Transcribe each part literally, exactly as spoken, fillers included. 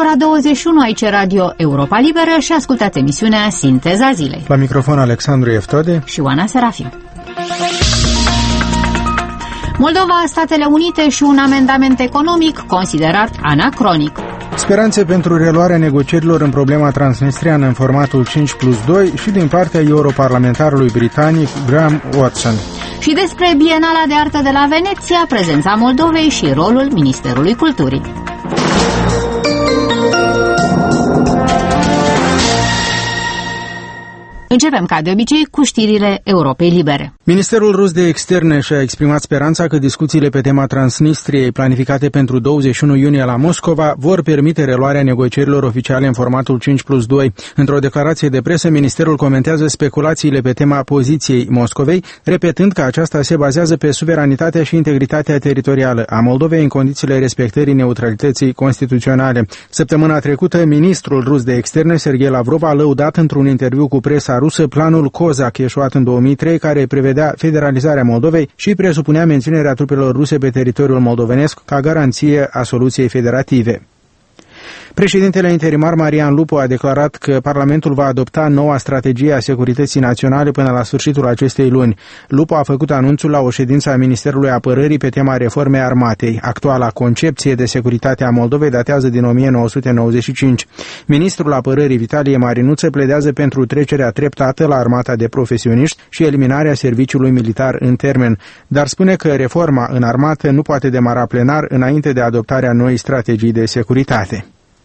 ora douăzeci și unu, aici Radio Europa Liberă și ascultați emisiunea Sinteza Zilei. La microfon Alexandru Eftode și Oana Serafim. Moldova, Statele Unite și un amendament economic considerat anacronic. Speranțe pentru reluarea negocierilor în problema transnistriană în formatul cinci plus doi și din partea europarlamentarului britanic Graham Watson. Și despre Bienala de Artă de la Veneția, prezența Moldovei și rolul Ministerului Culturii. Începem, ca de obicei, cu știrile Europei Libere. Ministerul rus de externe și-a exprimat speranța că discuțiile pe tema Transnistriei, planificate pentru douăzeci și unu iunie la Moscova, vor permite reluarea negocierilor oficiale în formatul cinci plus doi. Într-o declarație de presă, ministerul comentează speculațiile pe tema poziției Moscovei, repetând că aceasta se bazează pe suveranitatea și integritatea teritorială a Moldovei în condițiile respectării neutralității constituționale. Săptămâna trecută, ministrul rus de externe, Sergei Lavrov, a lăudat într-un interviu cu presa rusă planul Kozak, ieșuat în două mii trei, care prevedea federalizarea Moldovei și presupunea menținerea trupelor ruse pe teritoriul moldovenesc ca garanție a soluției federative. Președintele interimar Marian Lupu a declarat că Parlamentul va adopta noua strategie a securității naționale până la sfârșitul acestei luni. Lupu a făcut anunțul la o ședință a Ministerului Apărării pe tema reformei armatei. Actuala concepție de securitate a Moldovei datează din o mie nouă sute nouăzeci și cinci. Ministrul Apărării Vitalie Marinuță pledează pentru trecerea treptată la armata de profesioniști și eliminarea serviciului militar în termen, dar spune că reforma în armată nu poate demara plenar înainte de adoptarea noii strategii de securitate.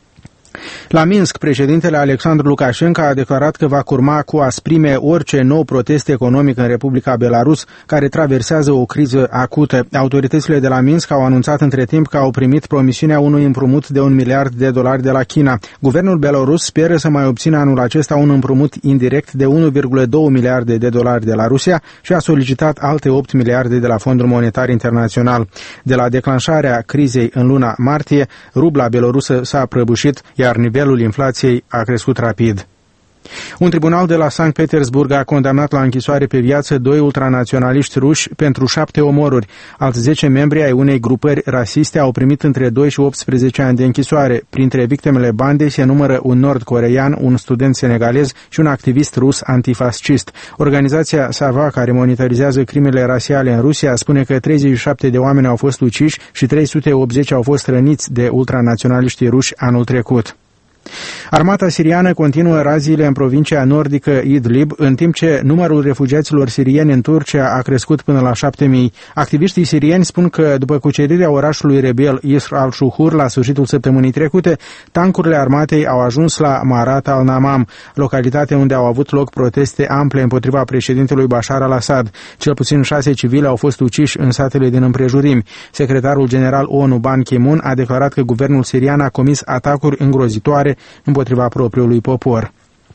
La Minsk, președintele Alexandru Lukashenko a declarat că va curma cu asprime orice nou protest economic în Republica Belarus, care traversează o criză acută. Autoritățile de la Minsk au anunțat între timp că au primit promisiunea unui împrumut de un miliard de dolari de la China. Guvernul belarus speră să mai obțină anul acesta un împrumut indirect de unu virgulă doi miliarde de dolari de la Rusia și a solicitat alte opt miliarde de la Fondul Monetar Internațional. De la declanșarea crizei în luna martie, rubla belorusă s-a prăbușit, iar nivelul inflației a crescut rapid. Un tribunal de la Sankt Petersburg a condamnat la închisoare pe viață doi ultranaționaliști ruși pentru șapte omoruri. Alți zece membri ai unei grupări rasiste au primit între doi și optsprezece ani de închisoare. Printre victimele bandei se numără un nord-coreean, un student senegalez și un activist rus antifascist. Organizația Sava, care monitorizează crimele rasiale în Rusia, spune că treizeci și șapte de oameni au fost uciși și trei sute optzeci au fost răniți de ultranaționaliștii ruși anul trecut. Armata siriană continuă raziile în provincia nordică Idlib, în timp ce numărul refugiaților sirieni în Turcia a crescut până la șapte mii. Activiștii sirieni spun că, după cucerirea orașului rebel Isr al-Shuhur la sfârșitul săptămânii trecute, tancurile armatei au ajuns la Marat al-Namam, localitate unde au avut loc proteste ample împotriva președintelui Bashar al-Assad. Cel puțin șase civili au fost uciși în satele din împrejurimi. Secretarul general ONU Ban Ki-moon a declarat că guvernul sirian a comis atacuri îngrozitoare împotriva propriului popor.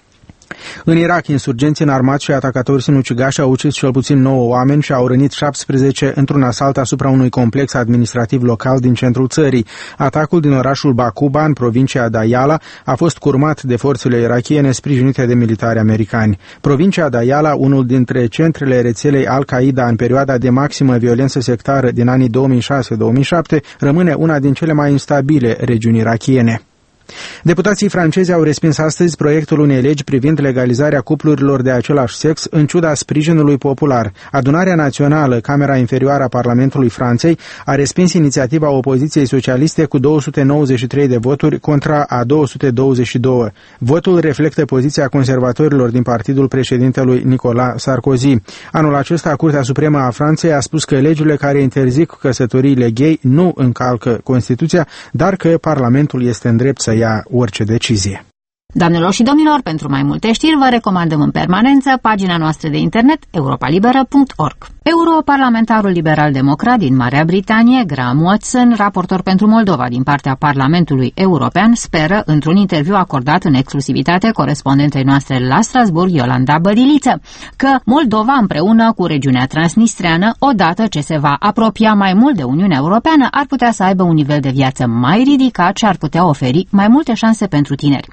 În Irak, insurgenții înarmați și atacatori sinucigași au ucis cel puțin nouă oameni și au rănit șaptesprezece într-un asalt asupra unui complex administrativ local din centrul țării. Atacul din orașul Bakuba, în provincia Dayala, a fost curmat de forțele irakiene sprijinite de militari americani. Provincia Dayala, unul dintre centrele rețelei Al-Qaeda în perioada de maximă violență sectară din anii două mii șase două mii șapte, rămâne una din cele mai instabile regiuni irakiene. Deputații francezi au respins astăzi proiectul unei legi privind legalizarea cuplurilor de același sex în ciuda sprijinului popular. Adunarea Națională, Camera Inferioară a Parlamentului Franței, a respins inițiativa opoziției socialiste cu două sute nouăzeci și trei de voturi contra a două sute douăzeci și doi. Votul reflectă poziția conservatorilor din partidul președintelui Nicolas Sarkozy. Anul acesta, Curtea Supremă a Franței a spus că legile care interzic căsătoriile gay nu încalcă Constituția, dar că Parlamentul este în drept să ia orice decizie. Doamnelor și domnilor, pentru mai multe știri vă recomandăm în permanență pagina noastră de internet europa liberă punct org. Europarlamentarul liberal-democrat din Marea Britanie, Graham Watson, raportor pentru Moldova din partea Parlamentului European, speră, într-un interviu acordat în exclusivitate corespondentei noastre la Strasbourg, Iolanda Bădiliță, că Moldova împreună cu regiunea transnistreană, odată ce se va apropia mai mult de Uniunea Europeană, ar putea să aibă un nivel de viață mai ridicat și ar putea oferi mai multe șanse pentru tineri.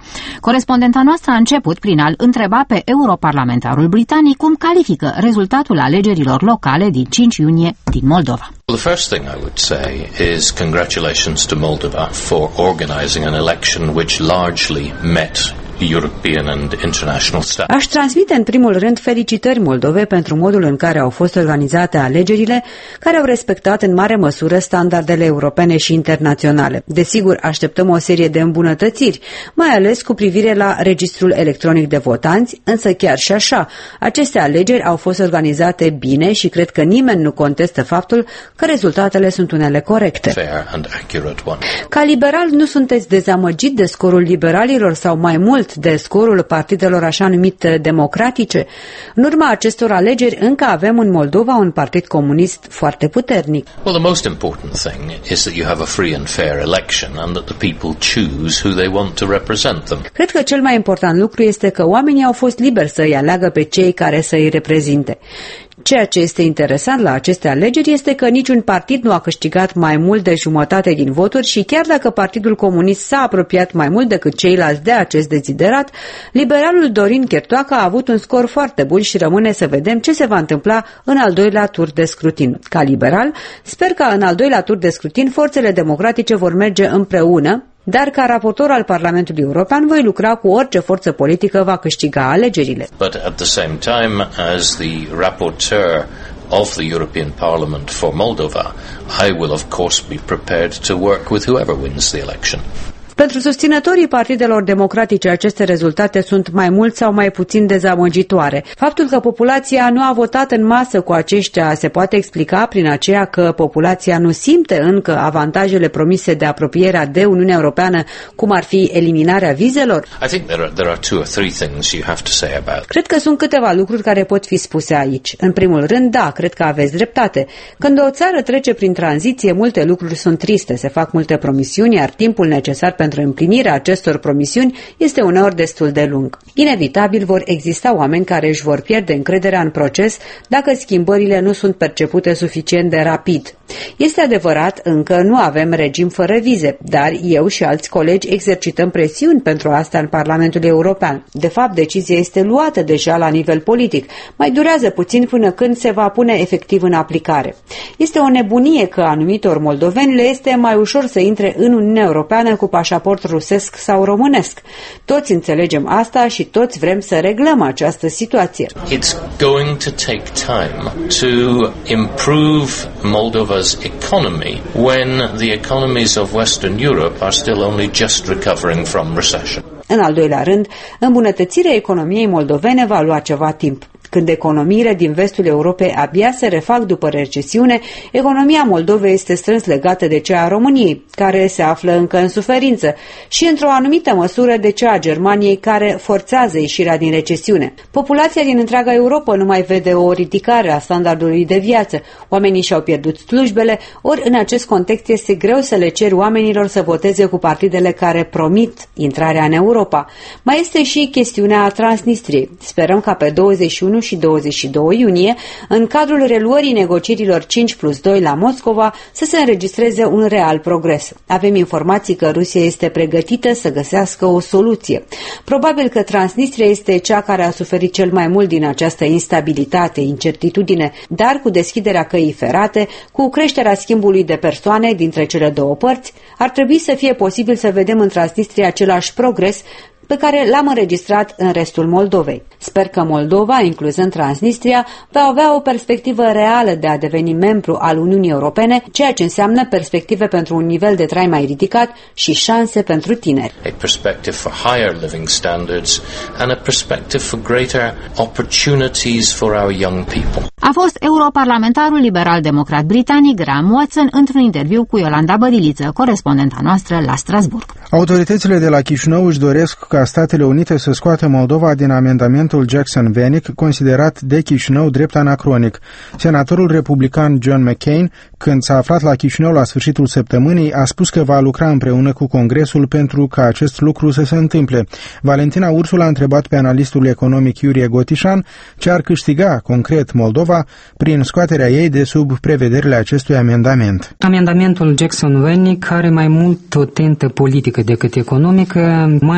Corespondenta noastră a început prin a-l întreba pe europarlamentarul britanic cum califică rezultatul alegerilor locale din cinci iunie din Moldova. Well, the first thing I would say is congratulations to Moldova for organizing an election which largely met European and international standards. Aș transmite în primul rând felicitări Moldovei pentru modul în care au fost organizate alegerile, care au respectat în mare măsură standardele europene și internaționale. Desigur, așteptăm o serie de îmbunătățiri, mai ales cu privire la registrul electronic de votanți, însă chiar și așa, aceste alegeri au fost organizate bine și cred că nimeni nu contestă faptul că rezultatele sunt unele corecte. Fair and accurate one. Ca liberal, nu sunteți dezamăgit de scorul liberalilor sau mai mult de scorul partidelor așa numite democratice? În urma acestor alegeri încă avem în Moldova un partid comunist foarte puternic. Well, the most important thing is that you have a free and fair election and that the people choose who they want to represent them. Cred că cel mai important lucru este că oamenii au fost liberi să îi aleagă pe cei care să îi reprezinte. Ceea ce este interesant la aceste alegeri este că niciun partid nu a câștigat mai mult de jumătate din voturi și chiar dacă Partidul Comunist s-a apropiat mai mult decât ceilalți de acest deziderat, liberalul Dorin Chertoacă a avut un scor foarte bun și rămâne să vedem ce se va întâmpla în al doilea tur de scrutin. Ca liberal, sper că în al doilea tur de scrutin forțele democratice vor merge împreună, dar ca raportor al Parlamentului European voi lucra cu orice forță politică va câștiga alegerile. But at the same time, as the rapporteur of the European Parliament for Moldova, I will of course be prepared to work with whoever wins the election. Pentru susținătorii partidelor democratice, aceste rezultate sunt mai mult sau mai puțin dezamăgitoare. Faptul că populația nu a votat în masă cu aceștia se poate explica prin aceea că populația nu simte încă avantajele promise de apropierea de Uniunea Europeană, cum ar fi eliminarea vizelor? I think there are, there are two or three things you have to say about. Cred că sunt câteva lucruri care pot fi spuse aici. În primul rând, da, cred că aveți dreptate. Când o țară trece prin tranziție, multe lucruri sunt triste, se fac multe promisiuni, iar timpul necesar pentru pentru împlinirea acestor promisiuni este uneori destul de lung. Inevitabil vor exista oameni care își vor pierde încrederea în proces dacă schimbările nu sunt percepute suficient de rapid. Este adevărat, încă nu avem regim fără vize, dar eu și alți colegi exercităm presiuni pentru asta în Parlamentul European. De fapt, decizia este luată deja la nivel politic. Mai durează puțin până când se va pune efectiv în aplicare. Este o nebunie că anumitor moldoveni le este mai ușor să intre în Uniunea Europeană cu pașaport rusesc sau românesc. Toți înțelegem asta și toți vrem să reglăm această situație. It's going to take time to improve Moldova's economy when the economies of Western Europe are still only just recovering from recession. În al doilea rând, îmbunătățirea economiei moldovene va lua ceva timp. Când economiile din vestul Europei abia se refac după recesiune, economia Moldovei este strâns legată de cea a României, care se află încă în suferință, și într-o anumită măsură de cea a Germaniei, care forțează ieșirea din recesiune. Populația din întreaga Europa nu mai vede o ridicare a standardului de viață, oamenii și-au pierdut slujbele, ori în acest context este greu să le ceri oamenilor să voteze cu partidele care promit intrarea în Europa. Mai este și chestiunea Transnistriei. Sperăm ca pe douăzeci și unu și douăzeci și doi iunie, în cadrul reluării negocierilor cinci plus doi la Moscova, să se înregistreze un real progres. Avem informații că Rusia este pregătită să găsească o soluție. Probabil că Transnistria este cea care a suferit cel mai mult din această instabilitate, incertitudine, dar cu deschiderea căii ferate, cu creșterea schimbului de persoane dintre cele două părți, ar trebui să fie posibil să vedem în Transnistria același progres pe care l-am înregistrat în restul Moldovei. Sper că Moldova, incluzând Transnistria, va avea o perspectivă reală de a deveni membru al Uniunii Europene, ceea ce înseamnă perspective pentru un nivel de trai mai ridicat și șanse pentru tineri. A perspective for higher living standards and a perspective for greater opportunities for our young people. A fost europarlamentarul liberal-democrat britanic Graham Watson într-un interviu cu Iolanda Bădiliță, corespondenta noastră la Strasburg. Autoritățile de la Chișinău își doresc ca Statele Unite să scoată Moldova din amendamentul Jackson-Vanik, considerat de Chișinău drept anacronic. Senatorul republican John McCain, când s-a aflat la Chișinău la sfârșitul săptămânii, a spus că va lucra împreună cu Congresul pentru ca acest lucru să se întâmple. Valentina Ursul a întrebat pe analistul economic Iurie Gotișan ce ar câștiga concret Moldova prin scoaterea ei de sub prevederile acestui amendament. Amendamentul Jackson-Vanik are mai mult o tentă politică decât economică, mai ales că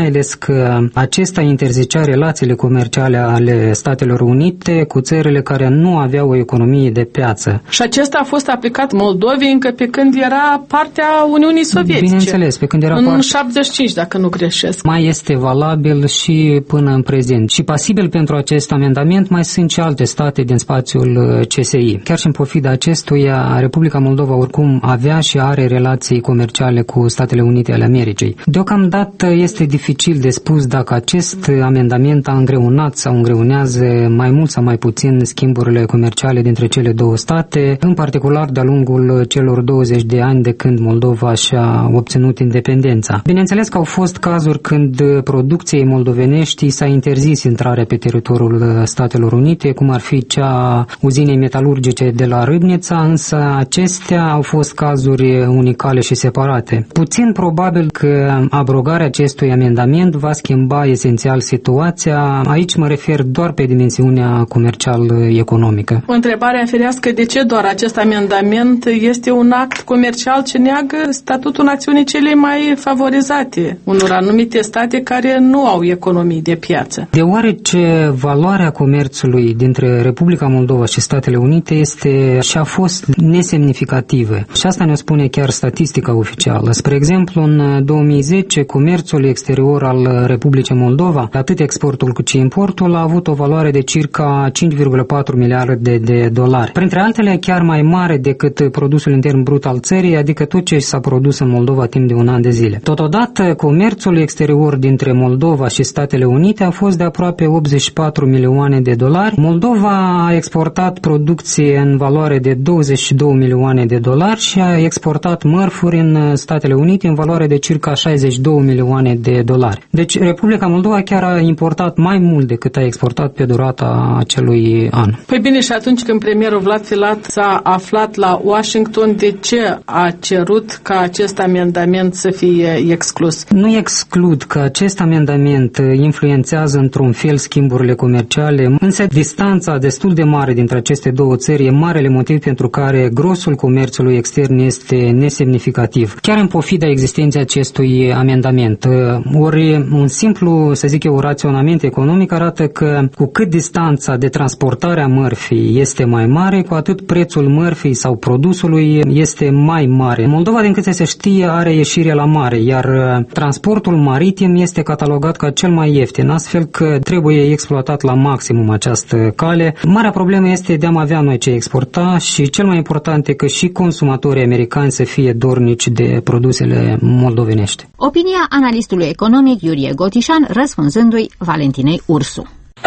că acesta interzicea relațiile comerciale ale Statelor Unite cu țările care nu aveau o economie de piață. Și acesta a fost aplicat Moldovei încă pe când era partea Uniunii Sovietice. Bineînțeles, pe când era în parte... șaptezeci și cinci, dacă nu greșesc. Mai este valabil și până în prezent. Și pasibil pentru acest amendament mai sunt și alte state din spațiul C S I. Chiar și în pofida acestuia, Republica Moldova oricum avea și are relații comerciale cu Statele Unite ale Americii. Deocamdată este dificil de spus dacă acest amendament a îngreunat sau îngreunează mai mult sau mai puțin schimburile comerciale dintre cele două state, în particular de-a lungul celor douăzeci de ani de când Moldova și-a obținut independența. Bineînțeles că au fost cazuri când producției moldovenești s-a interzis intrarea pe teritoriul Statelor Unite, cum ar fi cea uzinei metalurgice de la Râbnița, însă acestea au fost cazuri unicale și separate. Puțin probabil că abrogarea acestui amendament va schimba esențial situația. Aici mă refer doar pe dimensiunea comercial-economică. O întrebare ferească, de ce doar acest amendament este un act comercial ce neagă statutul națiunii cele mai favorizate, unor anumite state care nu au economii de piață? Deoarece valoarea comerțului dintre Republica Moldova și Statele Unite este și a fost nesemnificativă. Și asta ne spune chiar statistica oficială. Spre exemplu, în două mii zece, comerțul exterior al Republicii Moldova, atât exportul cât și importul, a avut o valoare de circa cinci virgulă patru miliarde de dolari. Printre altele, chiar mai mare decât produsul intern brut al țării, adică tot ce s-a produs în Moldova timp de un an de zile. Totodată, comerțul exterior dintre Moldova și Statele Unite a fost de aproape optzeci și patru milioane de dolari. Moldova a exportat producție în valoare de douăzeci și două milioane de dolari și a exportat mărfuri în Statele Unite în valoare de circa șaizeci și două milioane de dolari. Deci Republica Moldova chiar a importat mai mult decât a exportat pe durata acelui an. Păi bine, și atunci când premierul Vlad Filat s-a aflat la Washington, de ce a cerut ca acest amendament să fie exclus? Nu exclud că acest amendament influențează într-un fel schimburile comerciale, însă distanța destul de mare dintre aceste două țări e marele motiv pentru care grosul comerțului extern este nesemnificativ, chiar în pofida existenței acestui amendament. Ori un simplu, să zic eu, raționament economic arată că cu cât distanța de transportare a mărfii este mai mare, cu atât prețul mărfii sau produsului este mai mare. Moldova, din câte se știe, are ieșire la mare, iar transportul maritim este catalogat ca cel mai ieftin, astfel că trebuie exploatat la maximum această cale. Marea problemă este de a avea noi ce exporta și cel mai important e că și consumatorii americani să fie dornici de produsele moldovenești. Opinia analistului economic Iurie Gotișan, răspunzându-i Valentinei Ursu.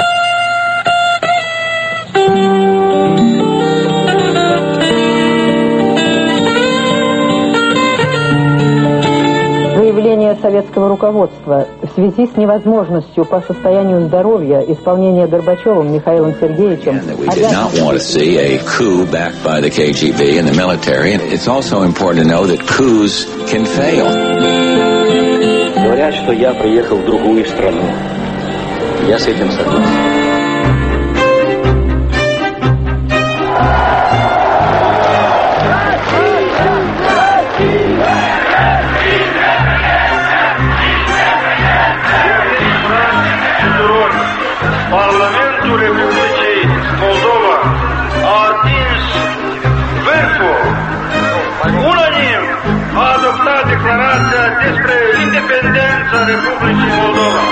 Заявление советского руководства в связи с невозможностью по состоянию здоровья исполнения Горбачевым Михаилом Сергеевичем. We did not want to see a coup backed by the K G B and the military. And it's also important to know that coups can fail. Говорят, что я приехал в другую страну. Я с этим согласен. Parlamentul Republicii Moldova a atins vârful. Unanim a adoptat declarația despre independența Republicii Moldova.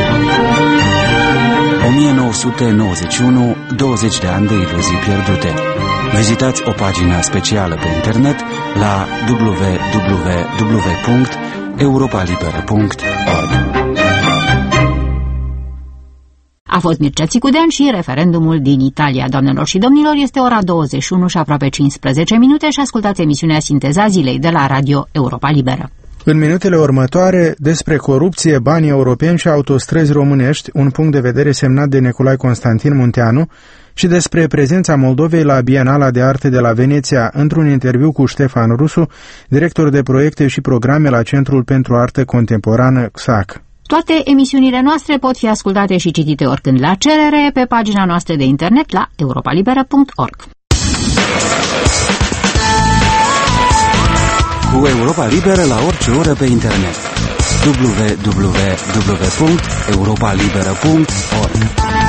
o mie nouă sute nouăzeci și unu, douăzeci de ani de iluzii pierdute. Vizitați o pagină specială pe internet la w w w punct europa liberă punct org. A fost Mircea Țicudean și referendumul din Italia. Doamnelor și domnilor, este ora douăzeci și unu și aproape cincisprezece minute și ascultați emisiunea Sinteza Zilei de la Radio Europa Liberă. În minutele următoare, despre corupție, bani europeni și autostrăzi românești, un punct de vedere semnat de Nicolae Constantin Munteanu, și despre prezența Moldovei la Bienala de Arte de la Veneția, într-un interviu cu Ștefan Rusu, director de proiecte și programe la Centrul pentru Artă Contemporană C S A C. Toate emisiunile noastre pot fi ascultate și citite oricând la cerere pe pagina noastră de internet la europa liberă punct org. cu Europa Liberă la orice oră pe internet. w w w punct europa liberă punct org.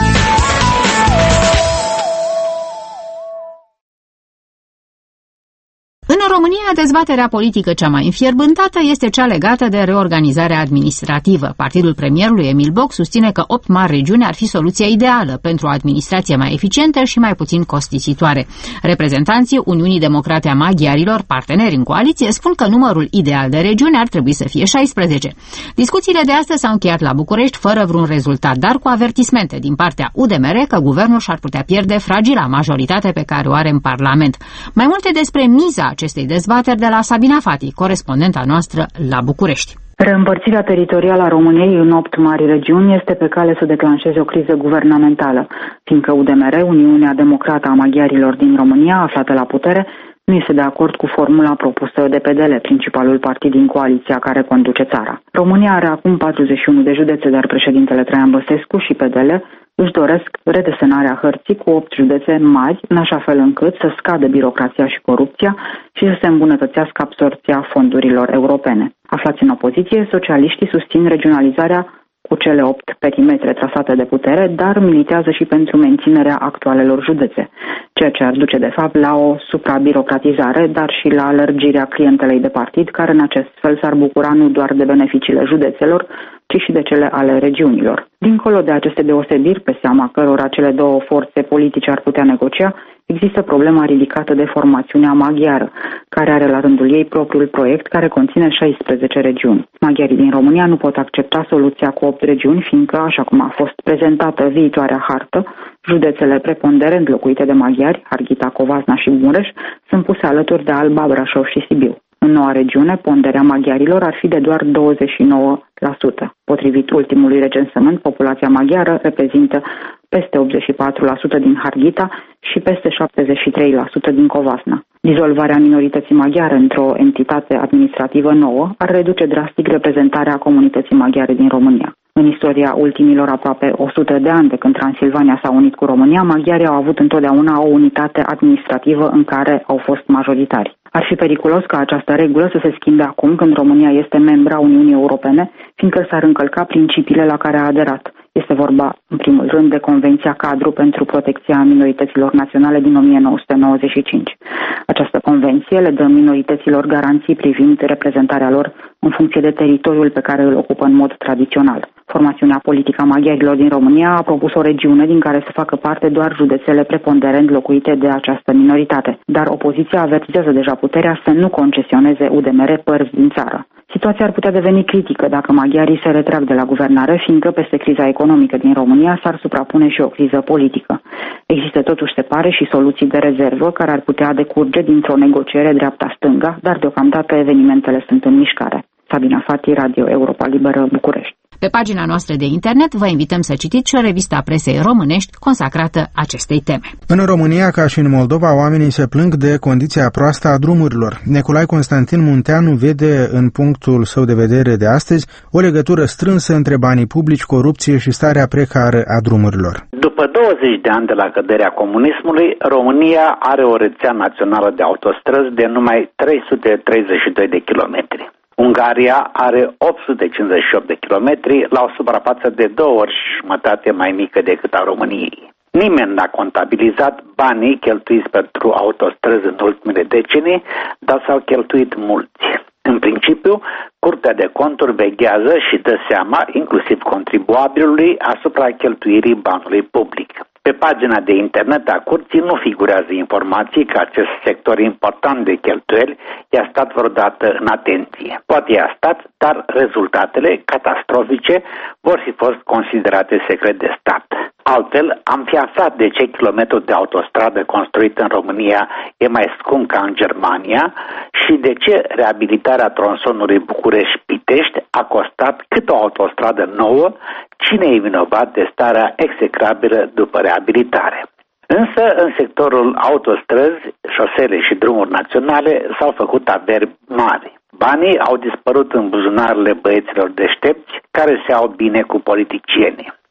În România, dezbaterea politică cea mai înfierbântată este cea legată de reorganizarea administrativă. Partidul premierului Emil Boc susține că opt mari regiuni ar fi soluția ideală pentru o administrație mai eficientă și mai puțin costisitoare. Reprezentanții Uniunii Democrate a Maghiarilor, parteneri în coaliție, spun că numărul ideal de regiuni ar trebui să fie șaisprezece. Discuțiile de astăzi s-au încheiat la București fără vreun rezultat, dar cu avertismente din partea U D M R că guvernul și-ar putea pierde fragila majoritate pe care o are în Parlament. Mai multe despre miza acestei dezbateri de la Sabina Fati, corespondenta noastră la București. Reîmpărțirea teritorială a României în opt mari regiuni este pe cale să declanșeze o criză guvernamentală, fiindcă U D M R, Uniunea Democrată a Maghiarilor din România, aflată la putere, nu este de acord cu formula propusă de P D L, principalul partid din coaliția care conduce țara. România are acum patruzeci și unu de județe, dar președintele Traian Băsescu și P D L își doresc redesenarea hărții cu opt județe mari, în așa fel încât să scadă birocrația și corupția și să se îmbunătățească absorbția fondurilor europene. Aflați în opoziție, socialiștii susțin regionalizarea cu cele opt perimetre trasate de putere, dar militează și pentru menținerea actualelor județe, ceea ce ar duce de fapt la o suprabirocratizare, dar și la lărgirea clientelei de partid, care în acest fel s-ar bucura nu doar de beneficiile județelor, ci și de cele ale regiunilor. Dincolo de aceste deosebiri, pe seama cărora cele două forțe politice ar putea negocia, există problema ridicată de formațiunea maghiară, care are la rândul ei propriul proiect care conține șaisprezece regiuni. Maghiarii din România nu pot accepta soluția cu opt regiuni, fiindcă, așa cum a fost prezentată viitoarea hartă, județele preponderent locuite de maghiari, Harghita, Covasna și Mureș, sunt puse alături de Alba, Brașov și Sibiu. În noua regiune, ponderea maghiarilor ar fi de doar douăzeci și nouă la sută. Potrivit ultimului recensământ, populația maghiară reprezintă peste optzeci și patru la sută din Harghita și peste șaptezeci și trei la sută din Covasna. Dizolvarea minorității maghiare într-o entitate administrativă nouă ar reduce drastic reprezentarea comunității maghiare din România. În istoria ultimilor aproape o sută de ani de când Transilvania s-a unit cu România, maghiarii au avut întotdeauna o unitate administrativă în care au fost majoritari. Ar fi periculos ca această regulă să se schimbe acum când România este membra Uniunii Europene, fiindcă s-ar încălca principiile la care a aderat. Este vorba, în primul rând, de Convenția Cadru pentru protecția minorităților naționale din o mie nouă sute nouăzeci și cinci. Această convenție le dă minorităților garanții privind reprezentarea lor în funcție de teritoriul pe care îl ocupă în mod tradițional. Formațiunea politică a maghiarilor din România a propus o regiune din care să facă parte doar județele preponderent locuite de această minoritate, dar opoziția avertizează deja puterea să nu concesioneze U D M R părți din țară. Situația ar putea deveni critică dacă maghiarii se retrag de la guvernare, fiindcă peste criza economică din România s-ar suprapune și o criză politică. Există totuși, se pare, și soluții de rezervă care ar putea decurge dintr-o negociere dreapta-stânga, dar deocamdată evenimentele sunt în mișcare. Sabina Fati, Radio Europa Liberă, București. Pe pagina noastră de internet vă invităm să citiți și o revistă a presei românești consacrată acestei teme. În România, ca și în Moldova, oamenii se plâng de condiția proastă a drumurilor. Neculai Constantin Munteanu vede în punctul său de vedere de astăzi o legătură strânsă între banii publici, corupție și starea precară a drumurilor. După douăzeci de ani de la căderea comunismului, România are o rețea națională de autostrăzi de numai trei sute treizeci și doi de kilometri. Ungaria are opt sute cincizeci și opt de kilometri la o suprafață de două ori și jumătate mai mică decât a României. Nimeni n-a contabilizat banii cheltuiți pentru autostrăzi în ultimele decenii, dar s-au cheltuit mulți. În principiu, Curtea de Conturi veghează și dă seama, inclusiv contribuabilului, asupra cheltuirii banului public. Pe pagina de internet a curții nu figurează informații că acest sector important de cheltuieli i-a stat vreodată în atenție. Poate i-a stat, dar rezultatele catastrofice vor fi fost considerate secret de stat. Altfel, am fi aflat de ce kilometru de autostradă construit în România e mai scump ca în Germania și de ce reabilitarea tronsonului București-Pitești a costat cât o autostradă nouă, cine e vinovat de starea execrabilă după reabilitare. Însă, în sectorul autostrăzi, șosele și drumuri naționale s-au făcut averi mari. Banii au dispărut în buzunarele băieților deștepți care se au bine cu politicienii.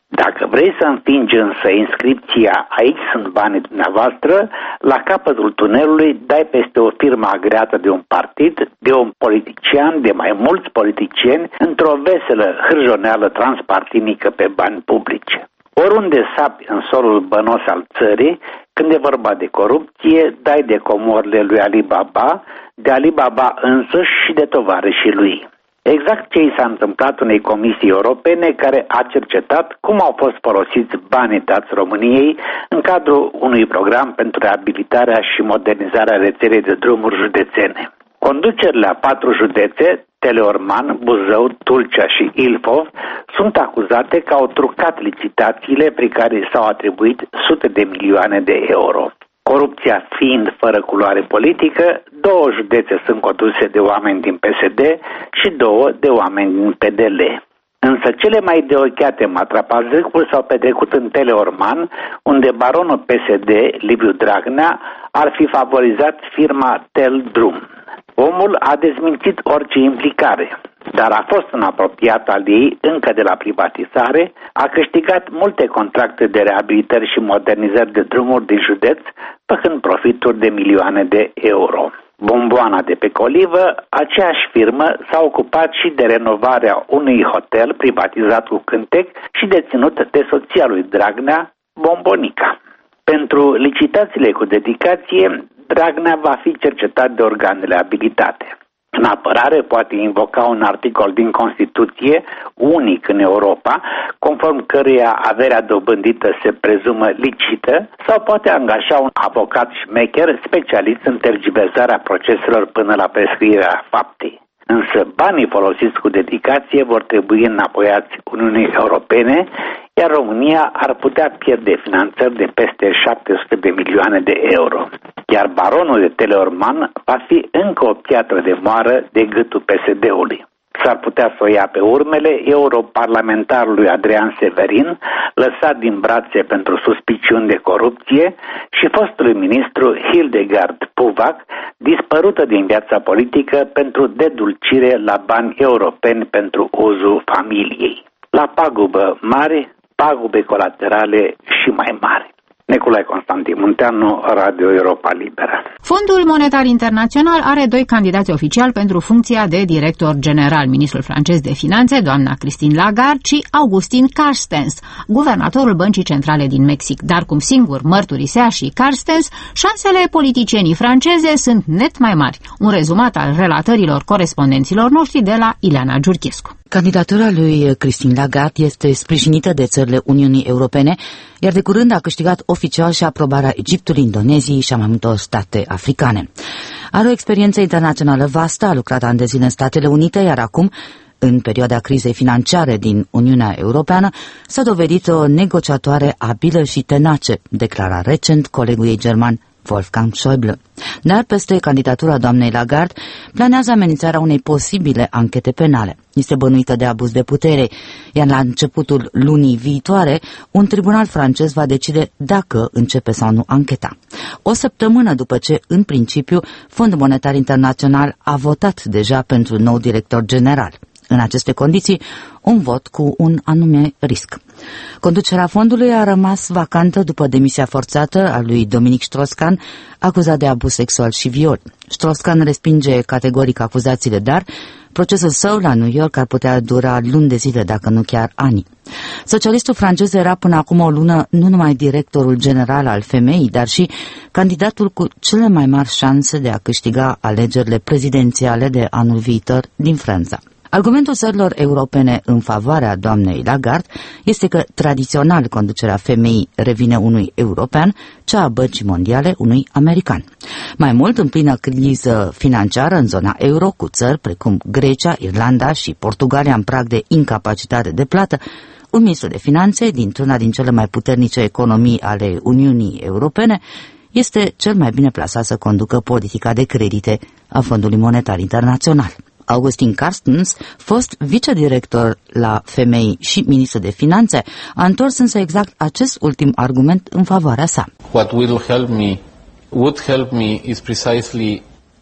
Dacă vrei să întingi însă inscripția "aici sunt banii dumneavoastră", la capătul tunelului dai peste o firmă agreată de un partid, de un politician, de mai mulți politicieni, într-o veselă hârjoneală transpartinică pe bani publici. Oriunde sapi în solul bănos al țării, când e vorba de corupție, dai de comorile lui Alibaba, de Alibaba însuși și de tovarășii lui. Exact ce i s-a întâmplat unei comisii europene care a cercetat cum au fost folosiți banii dați României în cadrul unui program pentru reabilitarea și modernizarea rețelei de drumuri județene. Conducerile a patru județe, Teleorman, Buzău, Tulcea și Ilfov, sunt acuzate că au trucat licitațiile prin care s-au atribuit sute de milioane de euro. Corupția fiind fără culoare politică, două județe sunt conduse de oameni din P S D și două de oameni din P D L. Însă cele mai deocheate matrapazâcuri s-au petrecut în Teleorman, unde baronul P S D, Liviu Dragnea, ar fi favorizat firma Teldrum. Omul a dezmințit orice implicare, dar a fost un apropiat al ei încă de la privatizare, a câștigat multe contracte de reabilitări și modernizări de drumuri din județ, făcând profituri de milioane de euro. Bomboana de pe colivă, aceeași firmă s-a ocupat și de renovarea unui hotel privatizat cu cântec și deținut de soția lui Dragnea, Bombonica. Pentru licitațiile cu dedicație, Dragnea va fi cercetat de organele abilitate. În apărare poate invoca un articol din Constituție, unic în Europa, conform căruia averea dobândită se prezumă licită, sau poate angaja un avocat șmecher specialist în tergiversarea proceselor până la prescrierea faptei. Însă banii folosiți cu dedicație vor trebui înapoiați Uniunii Europene, iar România ar putea pierde finanțări de peste șapte sute de milioane de euro. Iar baronul de Teleorman va fi încă o piatră de moară de gâtul P S D-ului. S-ar putea să o ia pe urmele europarlamentarului Adrian Severin, lăsat din brațe pentru suspiciuni de corupție, și fostului ministru Hildegard Puvac, dispărută din viața politică pentru dedulcire la bani europeni pentru uzul familiei. La pagubă mare, pagube colaterale și mai mari. Nicolae Constantin Munteanu, Radio Europa Liberă. Fondul Monetar Internațional are doi candidați oficiali pentru funcția de director general, ministrul francez de finanțe, doamna Christine Lagarde, și Augustin Carstens, guvernatorul Băncii Centrale din Mexic. Dar cum singur mărturisea și Carstens, șansele politicienii franceze sunt net mai mari. Un rezumat al relatărilor corespondenților noștri de la Ileana Giurchescu. Candidatura lui Christine Lagarde este sprijinită de țările Uniunii Europene, iar de curând a câștigat oficial și aprobarea Egiptului, Indoneziei și a mai multor state africane. Are o experiență internațională vastă, a lucrat ani de zile în Statele Unite, iar acum, în perioada crizei financiare din Uniunea Europeană, s-a dovedit o negociatoare abilă și tenace, declara recent colegul ei german Wolfgang Schäuble. Dar peste candidatura doamnei Lagarde planează amenințarea unei posibile anchete penale. Este bănuită de abuz de putere, iar la începutul lunii viitoare, un tribunal francez va decide dacă începe sau nu ancheta. O săptămână după ce, în principiu, Fondul Monetar Internațional a votat deja pentru nou director general. În aceste condiții, un vot cu un anume risc. Conducerea fondului a rămas vacantă după demisia forțată a lui Dominic Strauss-Kahn, acuzat de abuz sexual și viol. Strauss-Kahn respinge categoric acuzațiile, dar procesul său la New York ar putea dura luni de zile, dacă nu chiar ani. Socialistul francez era până acum o lună nu numai directorul general al femeii, dar și candidatul cu cele mai mari șanse de a câștiga alegerile prezidențiale de anul viitor din Franța. Argumentul țărilor europene în favoarea doamnei Lagarde este că tradițional conducerea femeii revine unui european, cea a Băncii Mondiale unui american. Mai mult, în plină criză financiară în zona euro, cu țări precum Grecia, Irlanda și Portugalia în prag de incapacitate de plată, un ministru de finanțe dintr-una din cele mai puternice economii ale Uniunii Europene este cel mai bine plasat să conducă politica de credite a Fondului Monetar Internațional. Augustin Carstens, fost vicedirector la Femei și ministru de finanțe, a întors însă exact acest ultim argument în favoarea sa. What will help me, would help me is precisely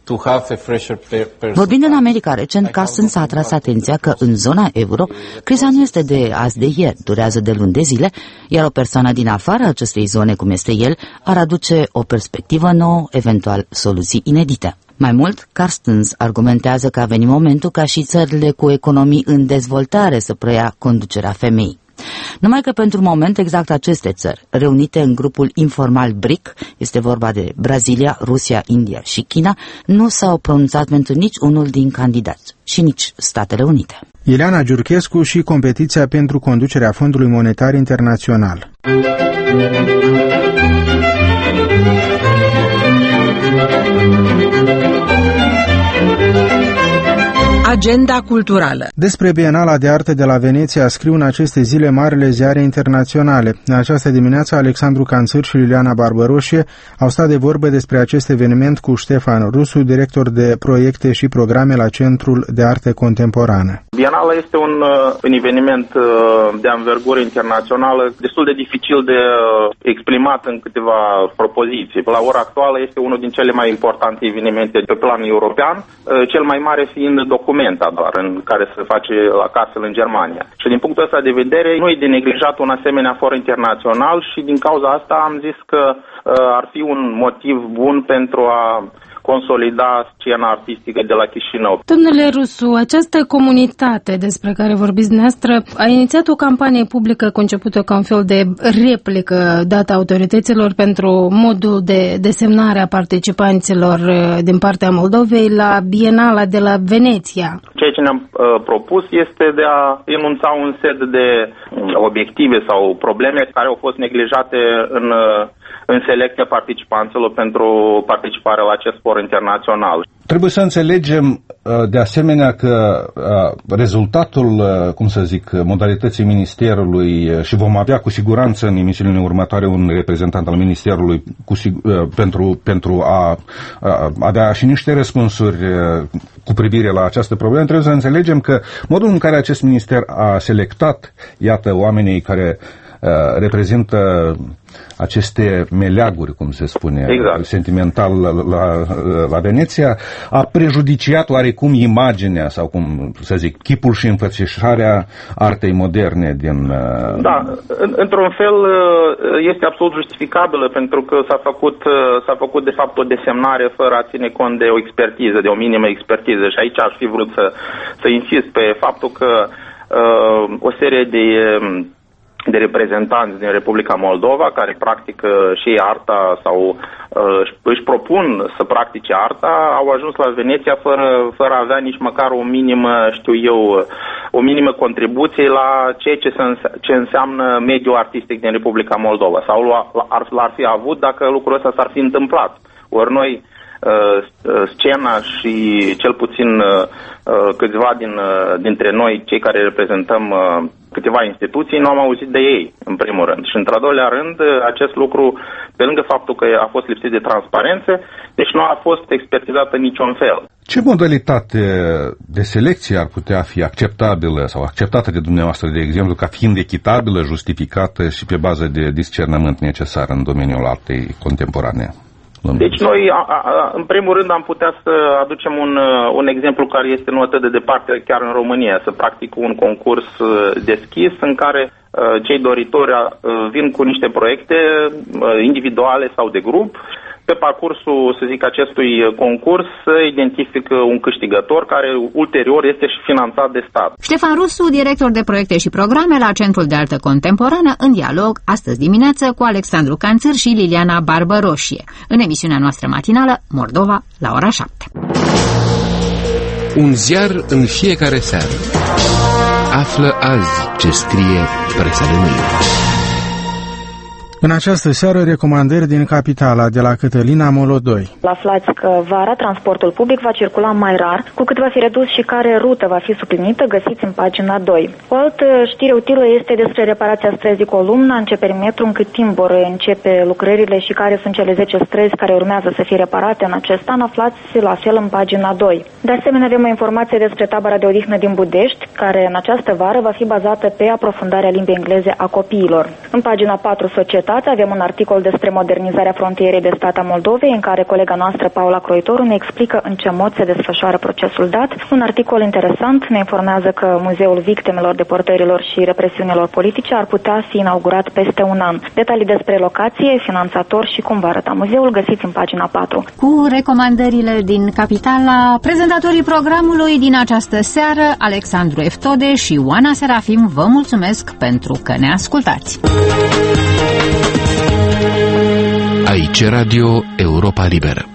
Vorbind în America recent, Carstens a atras atenția că în zona euro, criza nu este de azi de ieri, durează de luni de zile, iar o persoană din afara acestei zone, cum este el, ar aduce o perspectivă nouă, eventual soluții inedite. Mai mult, Carstens argumentează că a venit momentul ca și țările cu economii în dezvoltare să preia conducerea femeii. Numai că pentru moment exact aceste țări, reunite în grupul informal B R I C, este vorba de Brazilia, Rusia, India și China, nu s-au pronunțat pentru nici unul din candidați și nici Statele Unite. Ileana Giurchescu și competiția pentru conducerea Fondului Monetar Internațional. Agenda culturală. Despre Bienala de Artă de la Veneția scriu în aceste zile marile ziare internaționale. În această dimineață, Alexandru Canțâr și Liliana Barbăroșie au stat de vorbă despre acest eveniment cu Ștefan Rusu, director de proiecte și programe la Centrul de Arte Contemporană. Bienala este un, un eveniment de anvergură internațională destul de dificil de exprimat în câteva propoziții. La ora actuală este unul din cele mai importante evenimente pe plan european, cel mai mare fiind document doar în care se face la Kassel în Germania. Și din punctul ăsta de vedere, nu e de neglijat un asemenea for internațional și din cauza asta am zis că uh, ar fi un motiv bun pentru a consolida scena artistică de la Chișinău. Domnule Rusu, această comunitate despre care vorbiți dumneavoastră a inițiat o campanie publică concepută ca un fel de replică dată autorităților pentru modul de desemnare a participanților din partea Moldovei la Bienala de la Veneția. Ceea ce ne-am uh, propus este de a enunța un set de obiective sau probleme care au fost neglijate în uh, în selecția participanților pentru participarea la acest for internațional. Trebuie să înțelegem de asemenea că rezultatul, cum să zic, modalității Ministerului, și vom avea cu siguranță în emisiunile următoare un reprezentant al Ministerului cu, pentru, pentru a, a avea și niște răspunsuri cu privire la această problemă, trebuie să înțelegem că modul în care acest minister a selectat, iată, oamenii care reprezintă aceste meleaguri, cum se spune, exact, sentimental la, la, la Veneția, a prejudiciat oarecum imaginea sau, cum să zic, chipul și înfățișarea artei moderne din... Da, în, într-un fel este absolut justificabilă, pentru că s-a făcut, s-a făcut de fapt o desemnare fără a ține cont de o expertiză, de o minimă expertiză, și aici aș fi vrut să, să insist pe faptul că uh, o serie de de reprezentanți din Republica Moldova care practică și arta sau uh, își propun să practice arta, au ajuns la Veneția fără, fără a avea nici măcar o minimă, știu eu, o minimă contribuție la ceea ce, se înse- ce înseamnă mediul artistic din Republica Moldova, sau l-ar, l-ar fi avut dacă lucrul ăsta s-ar fi întâmplat. Ori noi uh, scena și cel puțin uh, câțiva din, uh, dintre noi, cei care reprezentăm uh, câteva instituții, nu am auzit de ei, în primul rând. Și într-al doilea rând, acest lucru, pe lângă faptul că a fost lipsit de transparență, deci nu a fost expertizată în niciun fel. Ce modalitate de selecție ar putea fi acceptabilă sau acceptată de dumneavoastră, de exemplu, ca fiind echitabilă, justificată și pe bază de discernământ necesar în domeniul artei contemporane? Deci noi, a, a, în primul rând, am putea să aducem un, un exemplu care este nu atât de departe, chiar în România, să practic un concurs deschis în care uh, cei doritori uh, vin cu niște proiecte uh, individuale sau de grup. Pe parcursul, să zic, acestui concurs se identifică un câștigător care ulterior este și finanțat de stat. Ștefan Rusu, director de proiecte și programe la Centrul de Artă Contemporană, în dialog astăzi dimineață cu Alexandru Canțâr și Liliana Barbăroșie, în emisiunea noastră matinală Moldova la ora șapte. Un ziar în fiecare seară. Află azi ce scrie presa de mâine. În această seară, recomandări din capitala de la Cătălina Molodoi. Aflați că vara transportul public va circula mai rar, cu cât va fi redus și care rută va fi suplinită, găsiți în pagina doi. O altă știre utilă este despre reparația străzii Columna, în ce perimetru, în cât timp vor începe lucrările și care sunt cele zece străzi care urmează să fie reparate în acest an, aflați la fel în pagina doi. De asemenea, avem o informație despre tabăra de odihnă din Budești, care în această vară va fi bazată pe aprofundarea limbii engleze a copiilor. În pagina patru, Societate, Deputați avem un articol despre modernizarea frontierei de stat a Moldovei, în care colega noastră, Paula Croitoru, ne explică în ce mod se desfășoară procesul dat. Un articol interesant ne informează că Muzeul Victimelor Deportărilor și Represiunilor Politice ar putea fi inaugurat peste un an. Detalii despre locație, finanțator și cum va arăta muzeul găsiți în pagina patru. Cu recomandările din capitala, prezentatorii programului din această seară, Alexandru Eftode și Oana Serafim, vă mulțumesc pentru că ne ascultați. Aici Radio Europa Liberă.